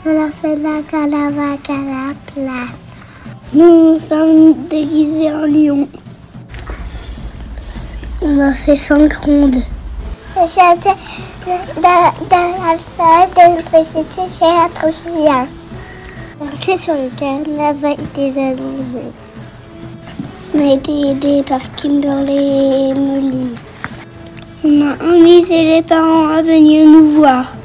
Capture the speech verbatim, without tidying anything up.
On a fait la caravane à la place. Nous sommes déguisés en lion. On a fait cinq rondes. J'étais dans, dans la salle d'électricité chez la Trochien. Danser sur le carnaval des amoureux. On a été aidés par Kimberly et Emily. On a invité les parents à venir nous voir.